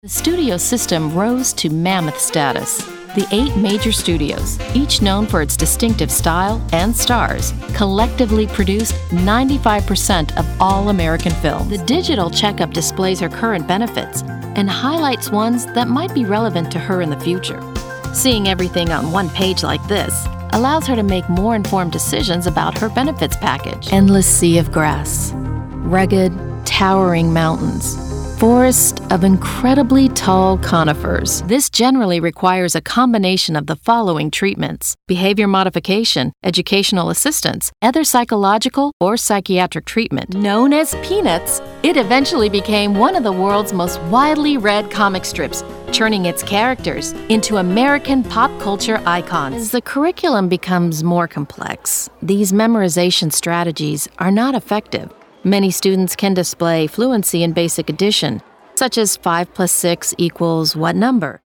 The studio system rose to mammoth status. The 8 major studios, each known for its distinctive style and stars, collectively produced 95% of all American film. The digital checkup displays her current benefits and highlights ones that might be relevant to her in the future. Seeing everything on one page like this allows her to make more informed decisions about her benefits package. Endless sea of grass, rugged, towering mountains, forest of incredibly tall conifers. This generally requires a combination of the following treatments: behavior modification, educational assistance, other psychological or psychiatric treatment. Known as Peanuts, it eventually became one of the world's most widely read comic strips, turning its characters into American pop culture icons. As the curriculum becomes more complex, these memorization strategies are not effective. Many students can display fluency in basic addition, such as 5 + 6 = what number?